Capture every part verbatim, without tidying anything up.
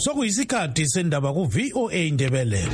sokuyisikhathi sendaba ku V O A Ndebele.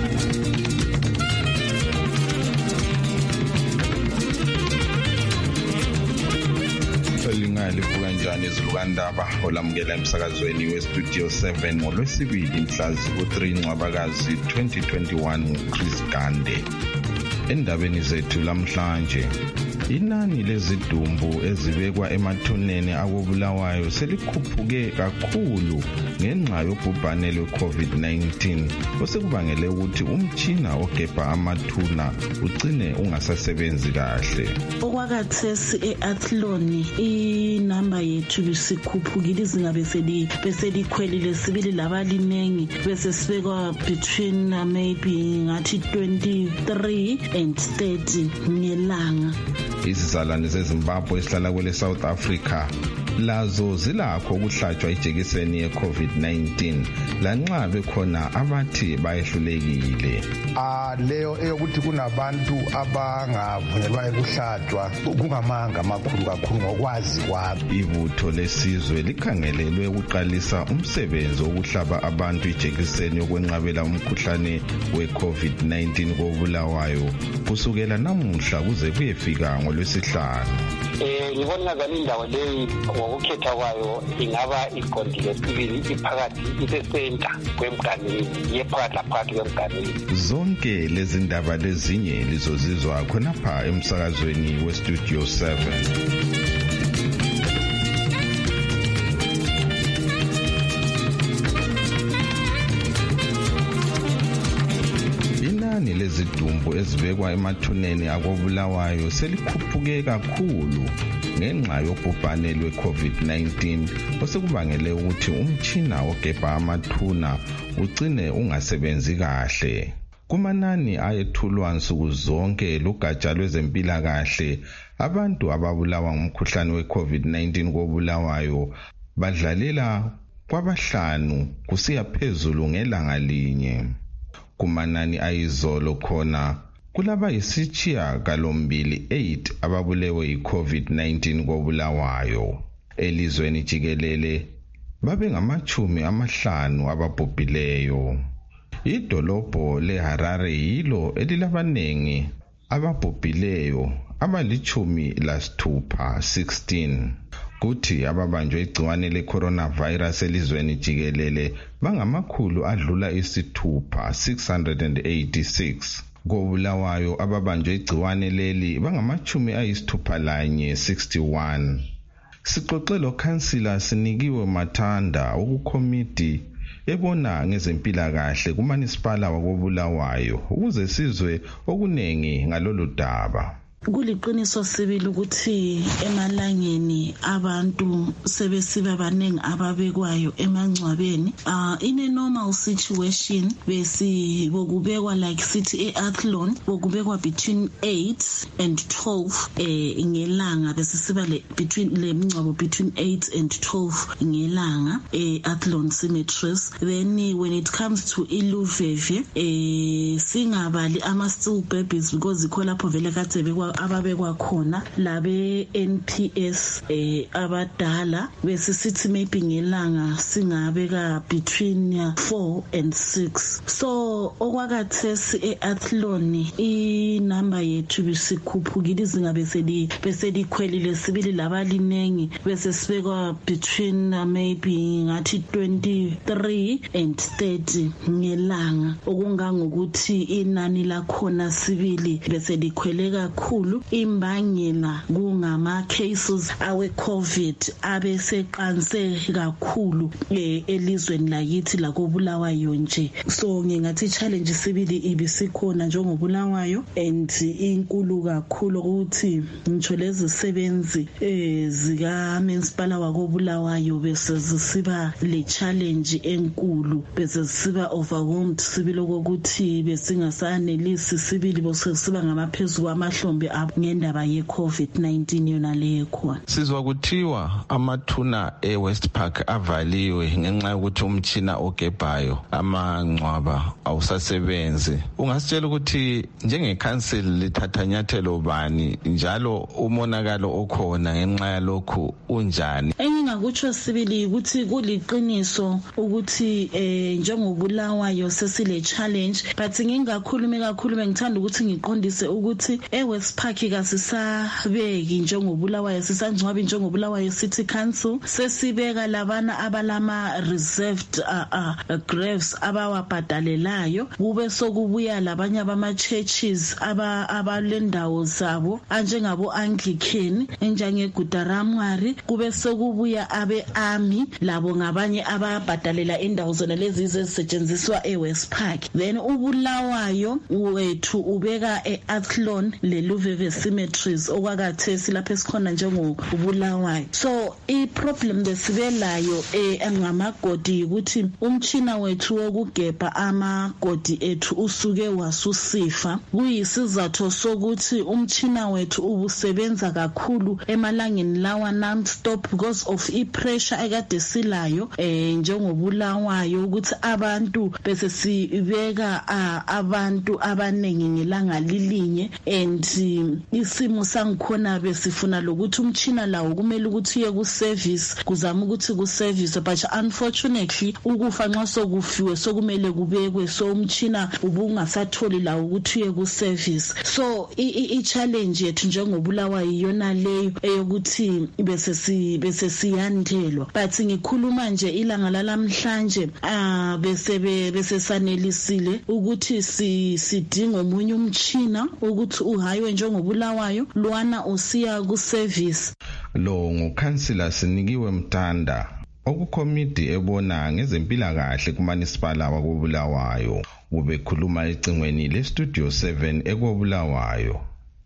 Livuka njani izilukandaba olamukela emsakazweni westudio seven ngolwesibili mhla ziku-three Ncwabakazi twenty twenty-one Chris Gande. Endabeni zethu lamhlanje, inani lezidumbu ezibekwa emathuneni akobulawayo selikhuphuke kakhulu ngenxa yobhubhane lwe-COVID nineteen osekubangele ukuthi umtshina ogebha amathuna ugcine ungasasebenzi kahle. Okwakathesi e-Athlone inamba yethu bisikhuphukile izinga beselikhwelile sibili labalinengi bese sibekwa between uh, maybe ngathi twenty-three and thirty ngelanga. Izizalwane zeZimbabwe esihlala kwele South Africa lazo zilakho ukuhlatshwa ijekiseni ye-COVID nineteen lanxa bekhona abathi bayehlulekile. Ah leyo eyokuthi kunabantu abangavunyelwa ukuhlatshwa kungamanga amakhulu kakhulu ngokwazi kwabo. Ibutho lesizwe likhangelelwe ukuqalisa umsebenzi wokuhlaba abantu ijekiseni yokwenqabela umkhuhlane we-COVID nineteen kobulawayo kusukela namuhla kuze kuyefika ngolwesihlanu. Eh ngibona ngazani indawo leyi ngokukhetha kwayo ingaba iqondile sibili iphakathi isesenta kwemganini yephakathi laphakathi kwemganini. Zonke lezi ndaba lezinye lizozizwa khonapha emsakazweni westudio seven. Inani lezidumbu ezibekwa emathuneni akobulawayo selikhuphuke kakhulu ngenxa yobhubhane lwe-COVID nineteen osekubangele ukuthi umtshina ogebha amathuna ugcine ungasebenzi kahle. Kumanani ayethulwa nsuku zonke lugatsha lwezempilakahle, abantu ababulawa ngumkhuhlane we-COVID nineteen kobulawayo badlalela kwabahlanu kusiya phezulu ngelanga linye. Kumanani ayizolo khona kulaba yisitshiya galombili eight ababulewe yi-COVID nineteen kobulawayo. Elizweni jikelele babe ngamachumi amahlanu ababhubhileyo. Idolobho leHarare yilo elilabanengi ababhubhileyo abalichumi lasithupha sixteen. Kuthi ababanjwe igciwane le-coronavirus elizweni jikelele bangamakhulu adlula isithupha six hundred eighty-six. Kobulawayo ababanjwe igciwane leli bangamachumi ayisithupha lanye sixty-one. Sixoxe lo khansila Sinikiwe Mathanda ukukomiti ebona ngezempilakahle kumanisipala wakobulawayo ukuze sizwe okunengi ngalolu daba. Kuliqiniso sibili ukuthi emalangeni abantu sebesiba baningi ababekwayo emangcwabeni. Uh, in a normal situation besi bokubekwa like city e-Athlone bokubekwa between eight and twelve eh ngelanga bese siba le between le mngcwabo between eight and twelve ngelanga e-Athlone cemeteries. Then when it comes to Iluveve eh singabali ama still babies because ikhola lapho vele kade bekwa ababekwa khona labe N P S eh abadala bese sithi maybe ngelanga singabeka between four and six. So okwakathesi e-Athlone inamba yethu bisikhuphukile izinga beseli beselikhwelile sibili labalinengi bese sibekwa between uh, maybe ngathi twenty-three and thirty ngelanga okungangokuthi inani lakhona sibili bese likhwele kakhulu. Imbangela kungama cases awe COVID abeseqanse kakhulu elizweni lakithi lakobulawayo nje. So ngingathi challenge sibili ibisikhona njengobulawayo and inkulu kakhulu ukuthi ngitsho lezi sebenzi ezika municipal wakobulawayo bese zisiba le challenge enkulu bese siba overwhelmed sibili ukuthi besingasanelisi sibili bese siba ngamaphezulu amahlombe up ngendaba ye COVID nineteen yona leyo khona. Sizwa kuthiwa amathuna eWest Park avaliwe ngenxa yokuthi umtshina ogebhayo amangcwaba awusasebenzi. Ungasitshela ukuthi njengecouncil lithatha nyathelo bani njalo umonakalo okhona ngenxa yalokhu unjani? Engingakutsho sibili ukuthi kuliqiniso ukuthi eh njengobulawayo sesile challenge, but ngingakhulumi kakhulu ngithanda ukuthi ngiqondise ukuthi eWest Park kasisabeki njengobulawayo, sisangcwabi njengobulawayo City Council, sesibeka labana abalama reserved uh, uh, graves abawabhadalelayo, kube sokubuya labanye abama churches aba abalendawo zabo anjengabo Anglican njenge Gudaramwari, kube sokubuya abe army labo ngabanye ababhadalela indawo zona lezi ezisetshenziswa eWest Park. Then ubulawayo wethu ubeka eAthlon leLuveve cemeteries okwakathesi lapha esikhona njengobulawayo. So i problem besibelayo engamagodi ukuthi umtshina wethu wokugebha amagodi ethu usuke wasusifa. Kuyisizathu sokuthi umtshina wethu ubusebenza kakhulu emalangeni lawa non-stop because of i-pressure ekade silayo eh njengobulawayo ukuthi abantu bese sibeka uh, abantu abaningi ngelanga lilinye, and isimo sangikhona besifuna lokuthi umtshina lawo kumele ukuthi uye ku service kuzama ukuthi ku service, but unfortunately ukufa nxa sokufiwe sokumele kubekwe, so umtshina ubungasatholi lawo ukuthi uye ku service. So i challenge yethu njengobulawa iyona leyo eyokuthi bese si bese siyandelwa, but ngikhuluma nje ilanga lalamhlanje ah bese bese sanelisile ukuthi si sidinga omunye umtshina ukuthi uhaywe njengobulawayo lwana usiya ku service. Lo ngukansila Sinikiwe Mtanda okukomiti ebona ngezempilakahle kumanisipala wakobulawayo, ubekhuluma ecingweni le Studio seven ekobulawayo.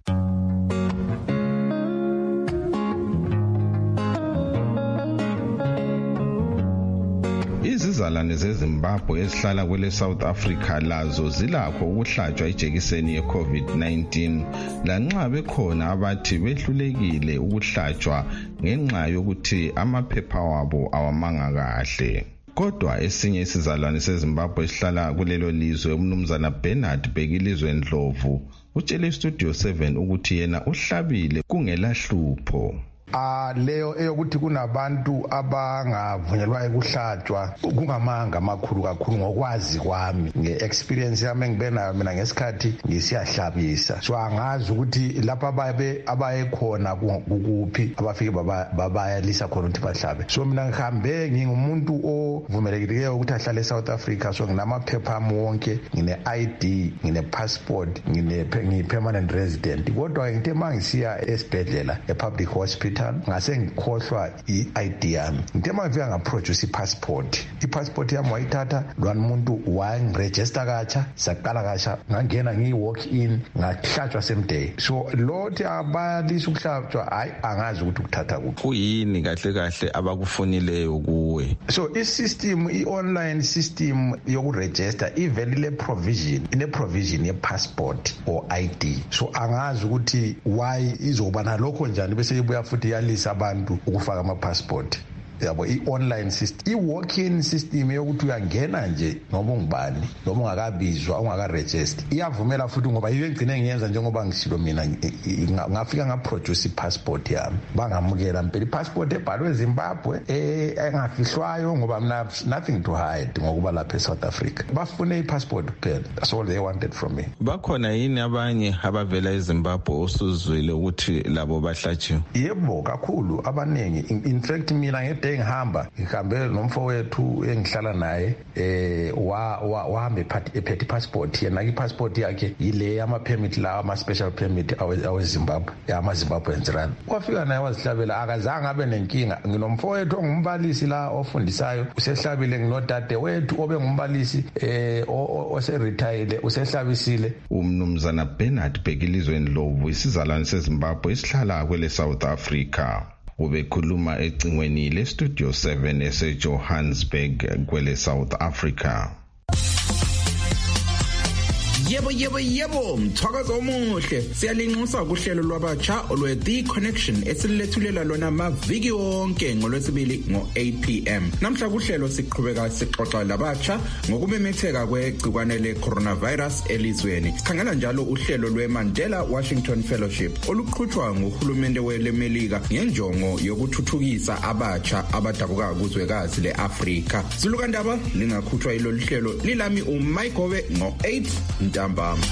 Izizalwane zeZimbabwe ezihlala kwele South Africa lazo zilakho ukuhlatshwa ijekiseni ye COVID nineteen, lanxa bekhona abathi behlulekile ukuhlatshwa ngenxa yokuthi amaphepha wabo awamanga kahle. Kodwa esinye isizalwane seZimbabwe esihlala kulelo lizwe, umnumzana Bernard Bhekilizwe Ndlovu, utshele Studio seven ukuthi yena uhlabile kungela hlupho. Ah leyo eyokuthi kunabantu abangavunyelwa ukuhlatshwa kungamanga amakhulu kakhulu ngokwazi kwami, ngeexperience yami engibenayo mina ngesikhathi ngisiyahlabisa. So angazi ukuthi lapha ababe abayekhona kukuphi abafike babayalisa khona ukuthi bahlabe. So mina ngihambe ngingumuntu ovumelekileyo ukuthi ahlale eSouth Africa, so nginamaphepha ami wonke, ngine I D, ngine passport, ngine ngipermanent resident. Kodwa ngithe mangisiya esibhedlela epublic hospital ngase ngikhohlwa i-I D yami, ngithe mangifika ngaproduce i-passport. I-passport yami wayithatha lwana umuntu wangiregister katsha, saqala katsha, ngangena ngiyi-walk in ngahlatshwa same day. So lothi abalisa ukuhlatshwa hayi angazi ukuthi ukuthatha kuphi. Kuyini kahle kahle abakufunileyo kuwe? So i-system, i-online system yokuregister even ile provision, ine provision ye-passport or I D. So angazi ukuthi why izoba nalokho njani bese ibuya futhi yalisa abantu ukufaka ama-passport. Yabo i-online system, i-walk-in system yokuthi uyangena nje noma ungubani noma ungakabizwa ungakaregister iyavumela futhi, ngoba yiyo engcine ngiyenza njengoba ngisilo mina ngafika ngaproduce i-passport yami bangamukela mpela i-passport ebhalwe eZimbabwe engafihlwayo ngoba mina nothing to hide ngokuba lapha eSouth Africa. Bafune i-passport kuphela, that's all they wanted from me. Bakhona yini abanye abavela eZimbabwe osuzwile ukuthi labo bahlatshiwe? Yebo kakhulu, abaningi. In fact mina ngede ngihamba ngihambe nomfowethu engihlala naye eh wa wahamba ephethe passport yena, i-passport yakhe yile yama permit la ama special permit awe Zimbabwe yama Zimbabweans rand. Wafika naye wazihlabela, akazange abe nenkinga. Nginomfowethu ongumbalisi la ofundisayo, usehlabile. Nginodade wethu obe ngumbalisi eh ose retire usehlabisile. Umnumzana Bernard Bhekilizwe Ndlovu, isizalwane seZimbabwe esihlala kwele South Africa, ubekhuluma ecingweni le Studio seven ese Johannesburg kwele South Africa. Yebo yebo yebo mthakazo omuhle siyalinxusa kuhlelo lwabatsha olwe The Connection esilethulela lona maviki wonke ngolwesibili ngo eight p m namhla kuhlelo siqhubeka sixoxa labatsha ngokumemetheka kwegcikwane le coronavirus elizweni sikhangela njalo uhlelo lwe Mandela Washington Fellowship oluqhutshwa nguhulumende weMelika ngenjongo yokuthuthukisa abatsha abadabuka kuzwekazi leAfrika. Silukandaba lingakhutshwa ilolu hlelo lilami uMayigobe ngo eight ntambama.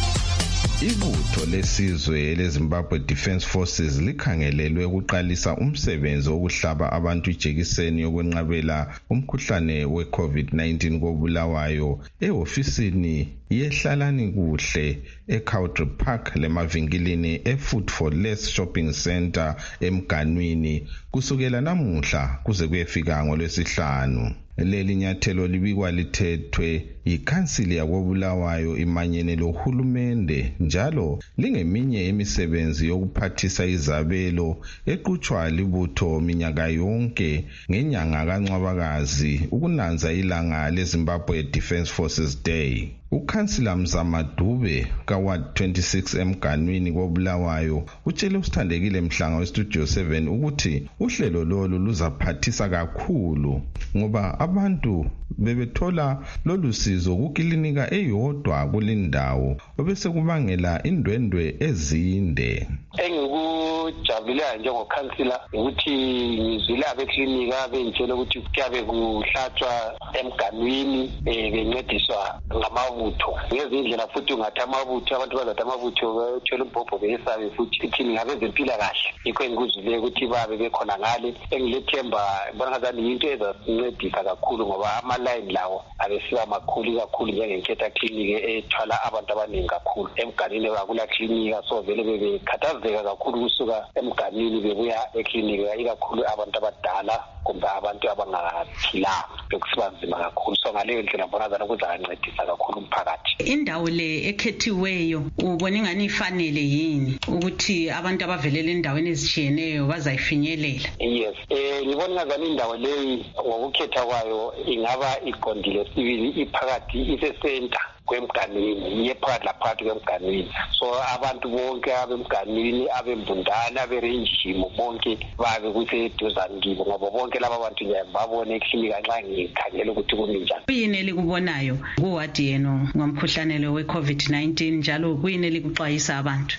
Ibutho lesizwe leZimbabwe Defence Forces likhangelelwe ukuqalisa umsebenzi wokuhlaba abantu ijekiseni yokwenqabela umkhuhlane we-COVID nineteen kobulawayo ehofisini yehlalani kuhle eCowdry Park lemavinkilini eFood for Less Shopping Center emganwini kusukela namuhla kuze kuyefika ngolwesihlanu. Leli nyathelo libikwa lithethwe ikhansili yakobulawayo imanyene lohulumende njalo lingeminye imisebenzi yokuphathisa izabelo eqhutshwa libutho minyaka yonke ngenyanga kaNcwabakazi ukunanza ilanga leZimbabwe Defence Forces Day. Ukhansila Mzama Dube kaWard twenty-six emganwini kobulawayo utshele usithandekile Mhlanga weStudio seven ukuthi uhlelo lolu luzaphathisa kakhulu ngoba abantu bebethola lolu sizo kukilinika eyodwa kulindawo obese kubangela indwendwe ezinde. Engikujabulayo njengokhansila ukuthi ngizwile abeklinika bengitshela ukuthi kuyabe kuhlatshwa emganwini bencediswa ngamabutho ngezindlela futhi ungathi amabutho abantu bazathi amabutho bethola umbhobho beyesabe futhi ithini ngabezempilakahle yikho engikuzwile ukuthi babe bekhona ngale engilethemba bona ngazani yinto ezasincedisa kakhulu ngoba amalayini lawo abesiba makhulu kakhulu njengenketha clinic ethwala abantu abaningi kakhulu emganwini akula klinika so vele bebekhathazeka kakhulu kusuka emganwini bebuya eklinika ikakhulu abantu abadala kumbe abantu abangaphilanga bekusiba nzima kakhulu so ngaleyo ndlela mbona zana kuzancedisa kakhulu umphakathi. Indawo le ekhethiweyo ubona ingani ifanele yini ukuthi abantu abavelela endaweni ezishiyeneyo bazayifinyelela? Yes, eh ngibona ngazana indawo leyi ngokukhetha kwayo ingaba iqondile sibili iphakathi ise-center kwemganwini yephakathi laphakathi kwemganwini so abantu bonke abemganwini abembundana aberenjimo bonke babe kuseduzane kibo ngoba bonke laba bantu babone eklinika nxa ngikhangela ukuthi kuninjani. Kuyini elikubonayo kuwadi yenu ngomkhuhlane we-COVID nineteen njalo kuyini elikuxwayisa abantu?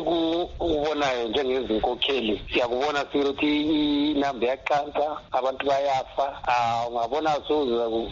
Esikubonayo njengezinkokheli siyakubona ukuthi inamba yaqansa abantu bayafa ungabona so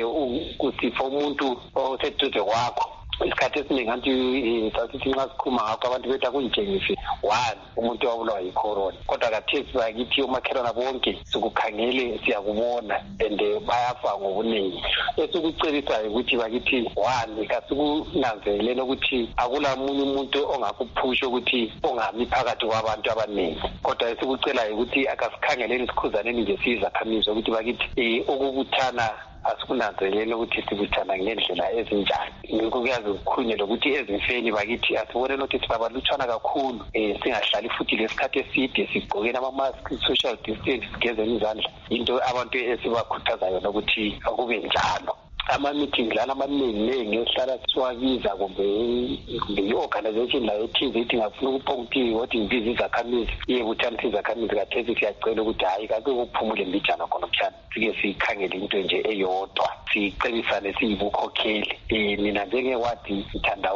kusifo umuntu oseduze wakho isikhathi esiningi anti sasithi nxa sikhuluma ngakho abantu bethu akuyitshengise one umuntu owabulawa yicorona kodwa kathesi bakithi omakhelwana bonke sikukhangele siyakubona and bayafa ngobuningi. Esikucebisayo ukuthi bakithi one kasikunanzelele ukuthi akula munye umuntu ongakuphusha ukuthi ongami phakathi kwabantu abaningi kodwa esikucelayo ukuthi akasikhangeleni sikhuzaneni nje siyizakhamizi ukuthi bakithi ukubuthana asikunanzelele ukuthi sibuthana ngendlela ezinjani ngikho kuyazi ukukhulunyela ukuthi ezifeni bakithi asibonele ukuthi sibabalutshwana kakhulu eh singahlali futhi lesikhathi eside sigqokela ama-mask social distance sigezeni izandla into abantu esibakhuthaza yona ukuthi akube njalo. Ama-meeting lana amaningi esihlala siwabiza kumbe i-organization la ethize ithi ngafuna ukuphonguthi wathi ngibiza izakhamizi iyebuthanisa izakhamizi kathesi siyacela ukuthi hhayi kake kuphumule mbijana khona mhlawumbe sike sikhangele into nje eyodwa sicebisane siyibukhokheli. um mina njengewadi ngithanda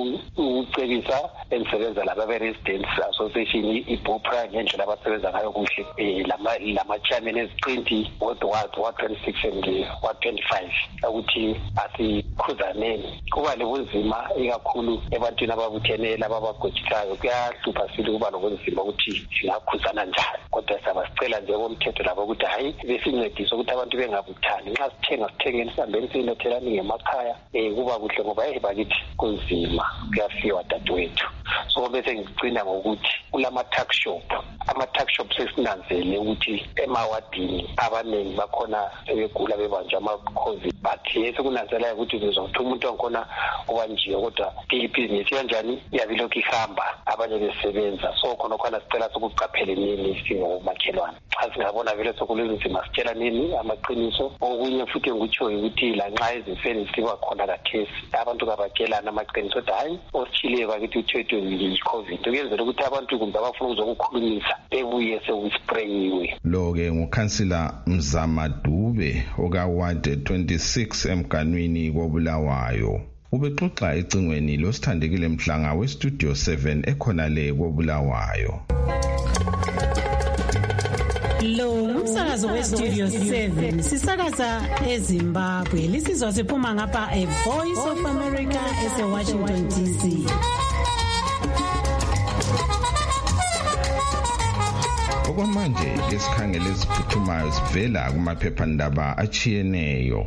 ukucebisa engisebenza laba be-residents association i-BOPRA ngendlela abasebenza ngayo kuhle um lama-chairman eziqinti ward ward twenty-six and ward twenty-five ukuthi asikhuzaneni kuba lebunzima ikakhulu ebantwini ababuthenela ababagojisayo kuyahlupha sile kuba nobunzima ukuthi singakhuzana njani kodwa siyabasicela nje komthetho labo ukuthi hhayi besincedise ukuthi abantu bengabuthani nxa sithenga sithengeni sihambeni siyinethelani ngemakhaya um kuba kuhle ngoba eyi bakithi kunzima kuyafiwa dadewethu so bese ngigcina ngokuthi kulama tuck shop ama tuck shops esinanzele ukuthi emawadini abaningi bakhona ebegula bebanjwa ama covid but yese kunanzela ukuthi kuzokuthi umuntu onkhona obanjiwe kodwa ibhizinisi kanjani yabilokhu ihamba abanye besebenza so khona khona sicela sokuqaphela nini singomakhelwane xa singabona vele sokulezima sitshela nini amaqiniso okunye futhi ngikutsho ukuthi la nxa izifeni siba khona kathesi abantu kabatshelana amaqiniso kodwa hayi osithile bakithi uthethwe yi-covid kuyenzela ukuthi abantu kumbe abafuna ukuzokukhulumisa bebuye sewusprayiwe lo-ke ngukhansila Mzama Dube okaward twenty-six emganwini koBulawayo ubexoxa ecingweni losithandekile Mhlanga westudio seven ekhona le koBulawayo. Lo umsakazo westudio seven sisakaza eZimbabwe lisizwa siphuma ngapha e Voice of America eseWashington D C. Okwamanje lesikhangele esiphuthumayo sivela kumaphephandaba achiyeneyo.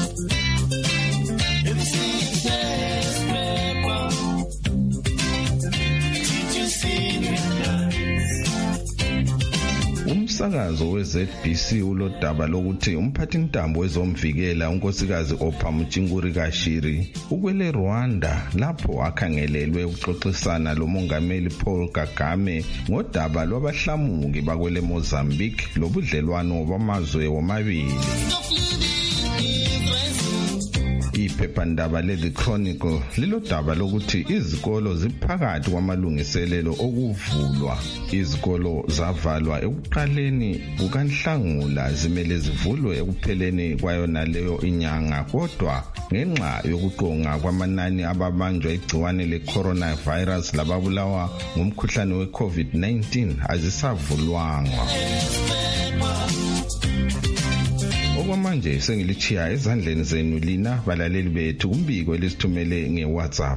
Umsakazo we-Z B C ulodaba lokuthi umphathintambo wezomvikela unkosikazi Opha Mutshinguri Kashiri ukwele Rwanda lapho akhangelelwe ukuxoxisana lomongameli Paul Kagame ngodaba lwabahlamuki bakwele Mozambique lobudlelwano bamazwe womabili. Iphephandaba le-The Chronicle lilodaba lokuthi izikolo ziphakathi kwamalungiselelo okuvulwa. Izikolo zavalwa ekuqaleni kukaNhlangula zimele zivulwe ekupheleni kwayona leyo inyanga kodwa ngenxa yokuqonga kwamanani ababanjwa igciwane le-coronavirus lababulawa ngumkhuhlane we-COVID nineteen azisavulwanga. Okwamanje sengilichiya ezandleni zenu lina balaleli bethu kumbiko elisithumele ngeWhatsApp.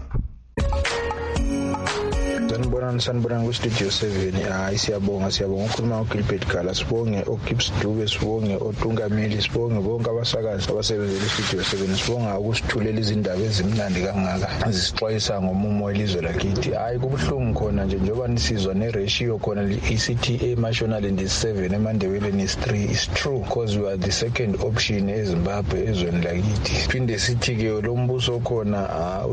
Sanibonani sanibonani ku-Studio seven. Hayi siyabonga siyabonga ukhuluma uGilbert Gala, sibonge oGibbs Dube, sibonge oTungameli, sibonge bonke abasakazi abasebenzela iStudio seven, sibonga ukusithulela izindaba ezimnandi kangaka zisixwayisa ngomumo welizwe lakithi. Hayi kubuhlungu khona nje njengoba nisizwa ne-ratio khona i C T A Mashonaland is seven eMandebeleni is three. It's true because we are the second option eZimbabwe ezweni lakithi. Phinde sithi-ke lo mbuso khona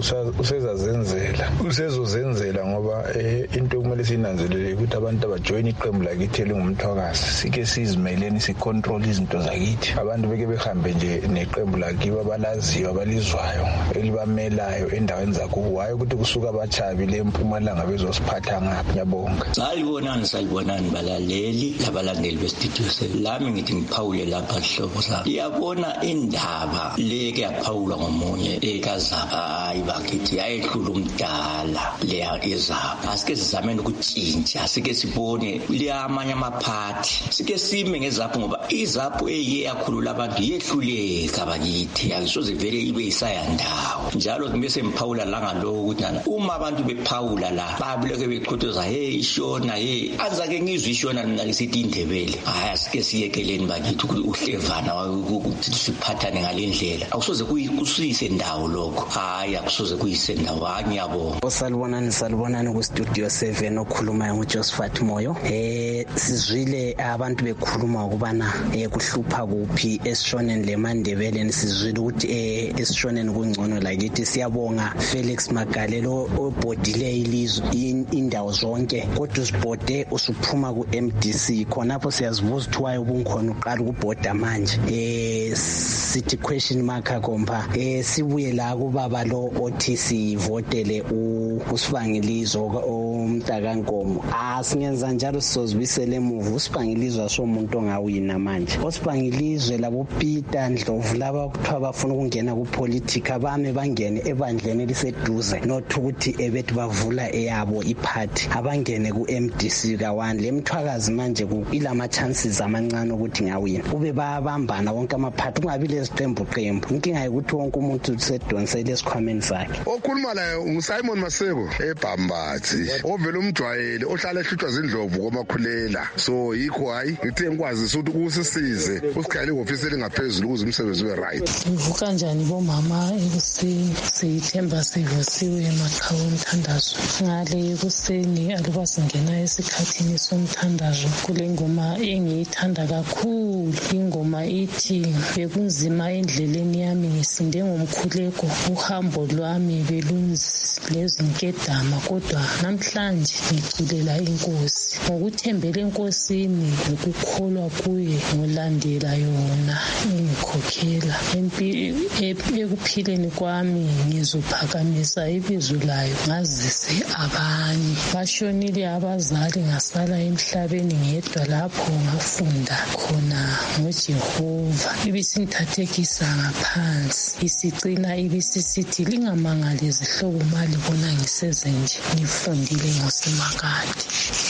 usezazenzela usezozenzela ngoba into kumele sinanzelele ukuthi abantu abajoyina iqembu lakithi elingumthwakazi sike sizimeleni sicontrol izinto zakithi. Abantu beke behambe nje neqembu lakibo abalaziyo abalizwayo elibamelayo endaweni zakubo, hayi ukuthi kusuka abachabi leMpumalanga bezosiphatha ngaphi. Ngiyabonga. Salibonani salibonani balaleli labalandeli beStudio seven. Lami ngithi ngiphawule lapha hlobo sami. Iyabona indaba leke yaphawula ngomunye ekazaba hayi bakithi ayehlula umdala leya ezaba. Asike sizameni ukutshintsha, sike sibone liyamanye amaphathi, sike sime ngezapho ngoba izapho eye yakhulula abantu yehluleka bakithi akusoze vele ibe isayandawo. Njalo kumese mphawula la ngaloko ukuthi nana uma abantu bephawula la babuleke beqhothoza hey ishona hey azake ngizwe ishona mina ngisithi indebele. Hayi asike siyekeleni bakithi ukuthi uhlevana ukuthi siphathane ngalendlela akusoze kuyisise ndawo lokho. Hayi akusoze kuyise ndawo. Ngiyabonga. Salibonani salibonani ku-Studio seven okhulumayo nguJosephat Moyo. Eh sizwile abantu bekhuluma ukubana eh kuhlupha kuphi esishoneni leMandebeleni, sizwile ukuthi eh esishoneni kungcono lakithi. Siyabonga Felix Magalelo obhodile ilizwe indawo zonke kodwa usibhode usuphuma ku-M D C khonapho siyazibuza ukuthi waye ubunkhona uqala ukubhoda manje. Eh sithi question mark kompa eh sibuye la kubaba lo othi sivotele uSibangilizwe umntakaNkomo. Asingenza njalo sizozibisela emuva. uSibangilizwe asomuntu ongawina manje. uSibangilizwe labo Peter Ndlovu laba kuthiwa bafuna ukungena kupolitika bame bangene ebandleni eliseduze not ukuthi ebethi bavula eyabo iphathi abangene ku-M D C kaWani. Le mthwakazi manje ilama chances amancane ukuthi ngawina. Ube bayabambana wonke amaphathi kungabi leziqembu qembu. Inkinga ukuthi wonke umuntu usedonsela esikhwameni sakhe. Okhuluma la nguSimon Maseko eBhambathi. umfazi ovela umjwayele ohlala ehlutshwa zindlovu komakhulela. So yikho hayi ngithe ngikwazi ukuthi kusisize usikhayele ngofisi elingaphezulu ukuze umsebenzi ube right. Ivuka kanjani bomama ekuseni siyithemba sivusiwe emaqhawe omthandazo. Ngale ekuseni aluba singena esikhathini somthandazo kule ngoma engiyithanda kakhulu. Ingoma ithi bekunzima endleleni yami ngisinde ngomkhuleko uhambo lwami belunlezinkedama kodwa namhlanje ngiculela inkosi. Ngokuthembela enkosini ngokukholwa kuye ngolandela yona ingikhokhela ekuphileni kwami ngizophakamisa ibizo layo ngazise abanye. Bashonile abazali ngasala emhlabeni ngedwa lapho ngafunda khona ngoJehova. Ibisinthathekisa ngaphansi isicina ibisisithi lingamangali izihlobo malibona ngisezenje ngifundile ngosemakade.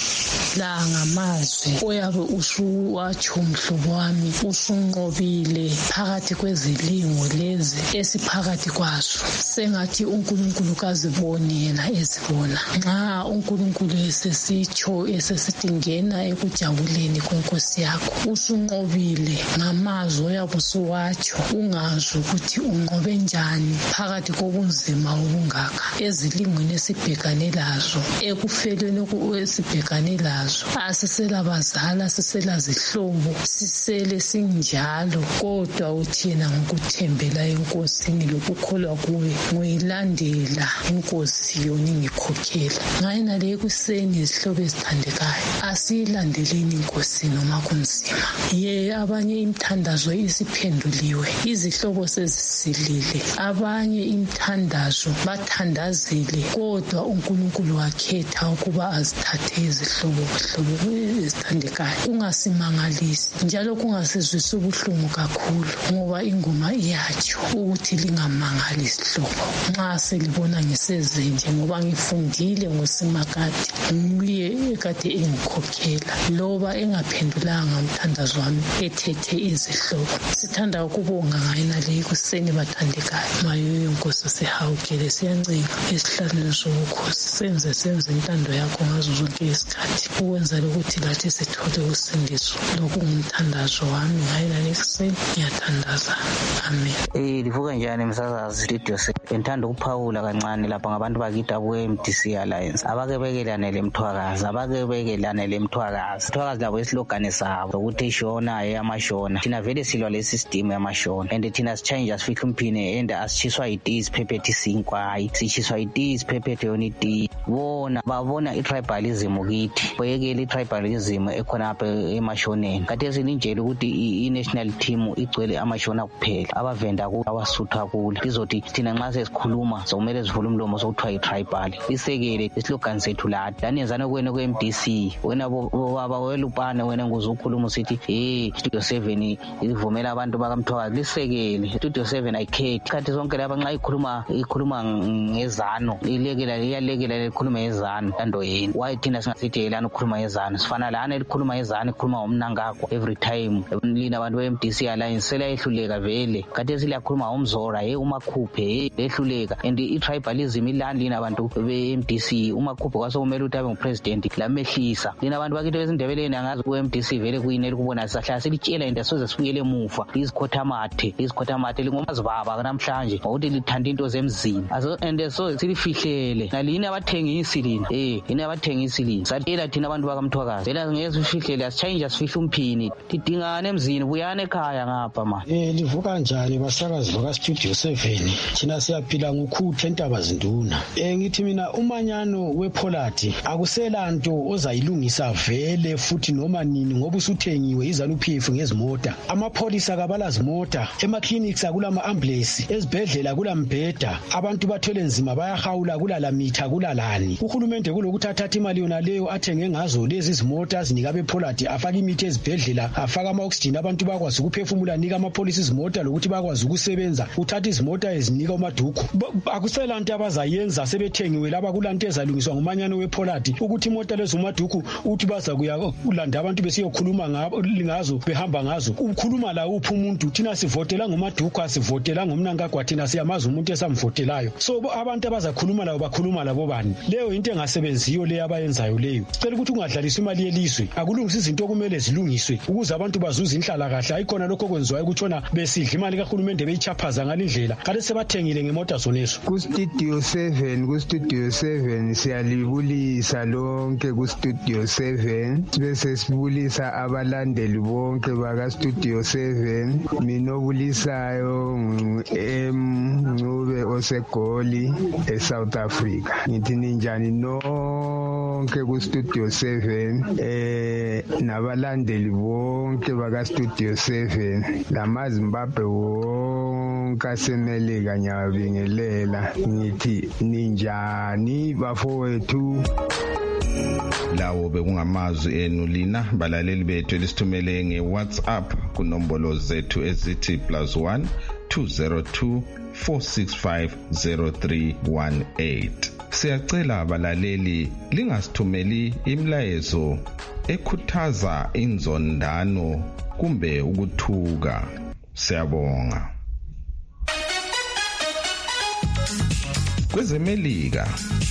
La ngamazwi oyabe usuwatsho mhlobo wami usunqobile phakathi kwezilingo lezi esiphakathi kwazo. Sengathi uNkulunkulu kazibone yena ezibona. Nxa uNkulunkulu esesitsho esesidingena ekujabuleni kwenkosi yakho usunqobile ngamazwi oyabe usuwatsho ungazi ukuthi unqobe njani phakathi kobunzima obungaka ezilingweni esibhekane lazo ekufeleni esibhekane lazo. Asisela bazala sisela zihlobo sisele sinjalo kodwa uthina ngokuthembela enkosini lokukholwa kuwe ngoyilandela inkosi yona ingikhokhela. Ngayina le kuseni izihlobo ezithandekayo asiyilandeleni inkosi noma kunzima. Ye abanye imthandazo isiphenduliwe izihlobo sezisilile abanye imthandazo bathandazile kodwa uNkulunkulu wakhetha ukuba azithathe izihlobo hlobo ezithandekayo. Kungasimangalisi njalo kungasizwisa ubuhlungu kakhulu ngoba ingoma iyatsho ukuthi lingamangali isihlobo nxa selibona ngisezenje ngoba ngifundile ngosemakade nguye ekade engikhokhela loba engaphendulanga umthandazo wami ethethe izihlobo. Sithanda ukubonga ngayina le kuseni bathandekayo mayo inkosi sihawukele siyancenga esihlalweni sobukhosi senze senze intando yakho ngazo zonke isikhathi ukwenza ukuthi lathi sithole usindiso lokungumthandazo wami ngayina lekuseni ngiyathandaza. Amen. Eh livuka njani msasazi studio se ngithanda ukuphawula kancane lapha ngabantu bakithi abuye M D C Alliance abake bekelane lemthwakazi abake bekelane lemthwakazi mthwakazi labo islogane sabo ukuthi ishona eyamashona thina vele silwa le system yamashona and thina sichange asifihla umphine and asichiswa iti siphephethe sinkwayi sichiswa iti siphephethe yona iti bona babona itribalism ukithi boyekela itribalism ekhona apha emashoneni kade silinjela ukuthi i-national team igcwele amashona kuphela abavenda ku abasutha kule lizothi thina nxa sesikhuluma sokumele sivule umlomo sokuthiwa i-tribal isekele islogan sethu lathi laniyenzana kwena ku-M D C wena baba welupane wena nguzukhuluma usithi hey Studio seven ivumela abantu bakamthwakazi lisekele Studio seven ayikhethi khathi zonke laba nxa ikhuluma ikhuluma ngezano ilekela iyalekela likhuluma ngezano ando yini why thina singasithi yelana ukukhuluma ngezano sifana lana likhuluma ngezano ikhuluma ngomnangako every time lina abantu be-M D C Alliance selayehluleka vele kade silakhuluma ngomzora hey umakhuphe lehluleka and i-tribalism ilani lina abantu be-M D C umakhuphe kwasokumele ukuthi abe ngupresident lamehlisa lina abantu bakithi bezindebeleni angazi ku-M D C vele kuyineli kubona sisahlala silitshela into soze sibuyele emuva lizikhothamathe lizikhothamathe lingomazibaba namhlanje ngokuthi lithanda into zemzini aso and so silifihlele nalini abathengisi lina eh yini abathengisi lina satela thina abantu bakamthwakazi vele ngeke sifihlele asichange asifihla umphini tidingane emzini buyane ekhaya ngapha ma eh livuka njani basakazi baka Studio seven thina siyaphila ngokhuthe entaba zinduna eh ngithi mina umanyano wePolati akuselanto ozayilungisa vele futhi noma nini ngoba usuthengiwe izana uphifu ngezimota amapholisa kabalazimota ema-clinics akulama ambulance ezibhedlela kulambheda abantu bathwele nzima bayahawula kulala mitha kulalani uhulumende kulokuthi athathe imali yona leyo athenge ngazo lezi izimota azinika abePollard, afaka imithi ezibhedlela, afaka ama-oxygen abantu bakwazi ukuphefumula, anika amapolisi izimota lokuthi bakwazi ukusebenza, uthatha izimota ezinika uMaduku. Akuselanto abazayenza, sebethengiwe laba kulanto ezalungiswa ngumanyano wePollard ukuthi imota lezo uMaduku uthi baza kuya ulanda abantu besiyokhuluma ngazo behamba ngazo. Ukhuluma la uphi umuntu? Thina sivotela ngoMaduku, asivotela ngomnankagwa, thina siyamazi umuntu esamvotelayo. So abantu abazakhuluma labo bakhuluma labo bani? Leyo into engasebenziyo le abayenzayo leyo. Sicela ukuthi ungadlalisa imali yelizwe, akulungisa izinto okumele zilungiswe ukuze abantu bazuze inhlala kahle. Ayikhona lokho kwenziwayo ukutshona besidla imali kahulumende beyichaphaza ngalindlela. Kade sebathengile ngemota zonezo. Ku Studio seven, ku Studio seven siyalibulisa lonke ku Studio seven, bese sibulisa abalandeli bonke baka Studio seven. Mina obulisayo em Ncube oseGoli eSouth Africa. Ngithi ninjani nonke ku Studio seven eh nabalandeli bonke baka Studio seven, lamaZimbabwe wonke asemelika nyabingelela. Ngithi ninjani bafowethu. Lawo bekungamazwi enu lina balaleli bethu elisithumele ngeWhatsApp kunombolo zethu ezithi plus one two zero two four six five zero three one eight. Siyacela abalaleli lingasithumeli imlayezo ekhuthaza inzondano kumbe ukuthuka. Siyabonga. KwezeMelika,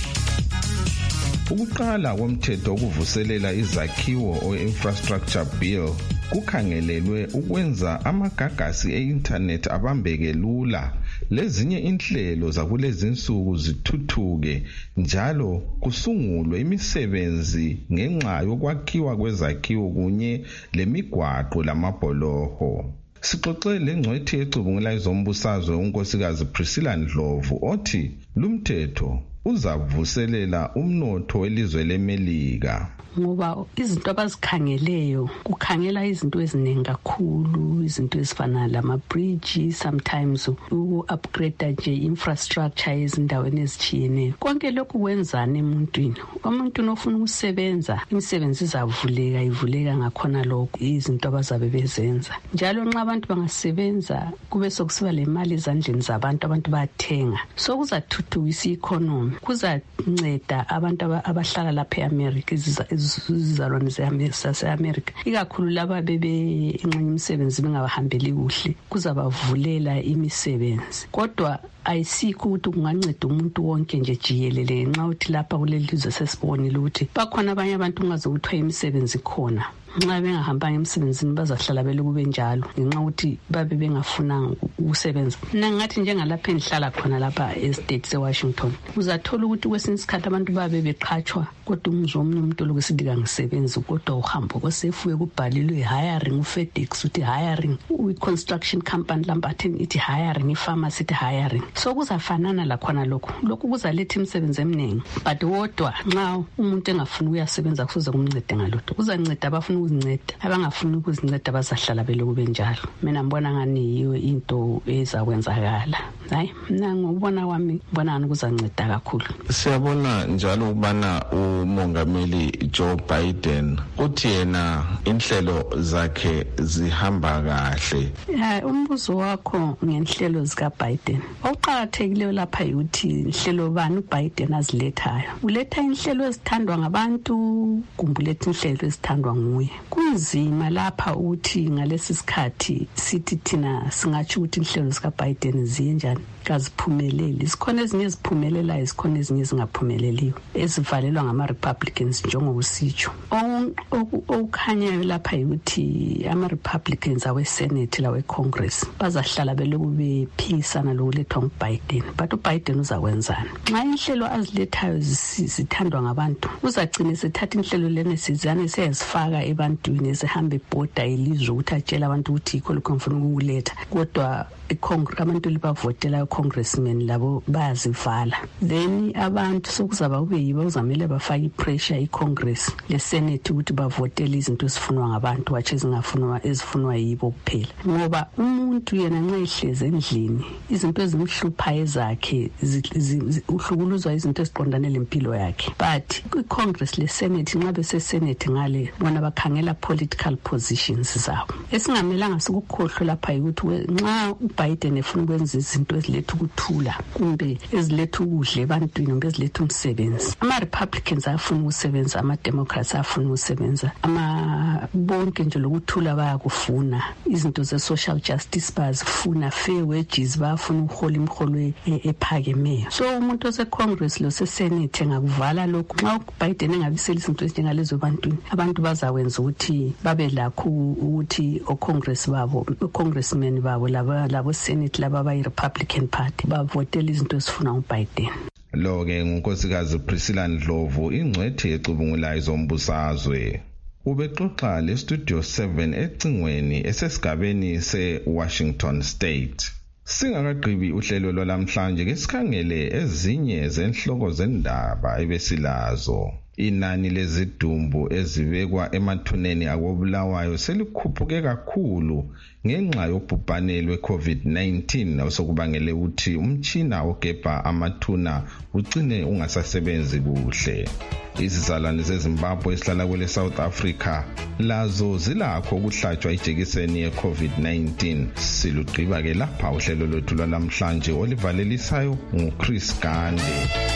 ukuqala komthetho okuvuselela izakhiwo o-infrastructure bill kukhangelelwe ukwenza amagagasi e-internet abambeke lula, lezinye inhlelo zakulezi insuku zithuthuke, njalo kusungulwe imisebenzi ngenxa yokwakhiwa kwezakhiwo kunye lemigwaqo lamabholoho. Sixoxe lengcwethi ecubungula izombusazwe unkosikazi Priscilla Ndlovu othi lumthetho uzavuselela umnotho welizwe leMelika. Ngoba izinto abazikhangeleyo kukhangela izinto eziningi kakhulu, izinto ezifana lama-bridge, sometimes u-upgrade nje infrastructure ezindaweni ezitshiyeneyo. Konke lokhu kwenzana emuntwini. Umuntu ofuna ukusebenza, imisebenzi izavuleka, ivuleka ngakhona lokho izinto abazabe bezenza. Njalo nxa abantu bangasebenza kube sokusiba le mali ezandleni zabantu, abantu bayathenga. So kuzathuthukisa i-economy, kuzanceda abantu abahlala lapha eAmerica, izizalwane zase-America, ikakhulu laba bebe inxenye imisebenzi bengabahambeli kuhle, kuzabavulela imisebenzi. Kodwa ayisikho ukuthi kunganceda umuntu wonke nje jiyelele, nxa uthi lapha kuleli lizwe sesibonile ukuthi bakhona abanye abantu ungaze kuthiwa imisebenzi khona. Nxa bengahambanga emsebenzini bazahlala beloku benjalo ngenxa ukuthi babe bengafunanga ukusebenza. Mina ngathi njengalapha engihlala khona lapha estate seWashington, uzathola ukuthi kwesinye isikhathi abantu babe beqhatshwa, kodwa umzwa omunye umuntu lokusithi kangisebenzi, kodwa uhambo kosefuye kubhalilwe hiring, uFedEx uthi hiring, uConstruction company Lamberton ithi hiring, iPharmacy ithi hiring. So kuzafanana lakhona lokho. Lokhu kuzaletha imisebenzi eminingi, but wodwa nxa umuntu engafuni ukuyasebenza kufuze kumncede ngalotho. Kuzanceda abafuna ukuzinceda, abangafuni ukuzinceda bazahlala beloku benjalo. Mina ngibona ngani yiyo into ezakwenzakala. Hayi, mina ngokubona kwami ngibona ngani kuzanceda kakhulu. Siyabona njalo ukubana umongameli Joe Biden uthi yena inhlelo zakhe zihamba kahle. Ya, umbuzo wakho ngenhlelo zika Biden. Okuqhakathekileyo lapha ukuthi inhlelo bani uBiden azilethayo. Uletha inhlelo ezithandwa ngabantu, kumbuletha inhlelo ezithandwa nguye. Kunzima lapha ukuthi ngalesi sikhathi sithi thina singathi ukuthi inhlelo zika Biden ziyenjani kaziphumeleli. Sikhona ezinye eziphumelela, isikhona ezinye ezingaphumeleliyo ezivalelwa ngama Republicans njengokusitsho. Okukhanyayo lapha ukuthi ama Republicans awe Senate lawe Congress bazahlala beloku bephisana lokulethwa nguBiden, but uBiden uzakwenzana. Nxa inhlelo azilethayo zithandwa ngabantu, uzagcina sethatha inhlelo lene sizane sezifaka ebantwini ezihambe border ilizwe ukuthi atshela abantu ukuthi ikho lokho mfuna ukuletha, kodwa iCongress abantu libavotela congressmen labo bayazivala. Then abantu sokuzaba kube yibo uzamele bafake ipressure iCongress le Senate ukuthi bavotele izinto esifunwa ngabantu wathi ezingafunwa ezifunwa yibo kuphela. Ngoba umuntu yena nxa ehleze endlini izinto ezimhlupha ezakhe uhlukuluzwa izinto eziqondane lempilo yakhe. But iCongress le Senate nxa bese Senate ngale bona bakhangela political positions zabo. Esingamelanga sikukhohlwe lapha ukuthi nxa uBiden efuna ukwenza izinto eziletha ukuthula kumbe eziletha ukudle ebantwini kumbe eziletha umsebenzi, ama Republicans afuna ukusebenza, ama Democrats afuna ukusebenza, ama bonke nje lokuthula bayakufuna, izinto ze social justice bazifuna, fair wages bafuna uhola imholo ephakemeyo. So umuntu ose Congress lo se Senate ngakuvala lokho nxa uBiden engabisela izinto ezinjengalezo ebantwini, abantu bazawenza ukuthi babe lakho ukuthi oCongress babo oCongressmen babo laba labo Senate laba bayi Republican Party bavotela izinto ezifuna uBiden. Lo ke ngunkosikazi Priscilla Ndlovu ingcwethi ecubungulayo zombusazwe. Ubexoxa le Studio seven ecingweni esesigabeni seWashington State. Singakagqibi uhlelo lwalamhlanje ke sikhangele ezinye zenhloko zendaba ebesilazo. Inani lezidumbu ezibekwa emathuneni akobulawayo selikhuphuke kakhulu ngenxa yobhubhane lwe-COVID nineteen osokubangele ukuthi umtshina ogebha amathuna ugcine ungasasebenzi kuhle. Izizalwane zeZimbabwe esihlala kwele South Africa lazo zilakho ukuhlatshwa ijekiseni ye-COVID nineteen. Silugqiba ke lapha uhlelo lwethu lwalamhlanje olivalelisayo nguChris Gande.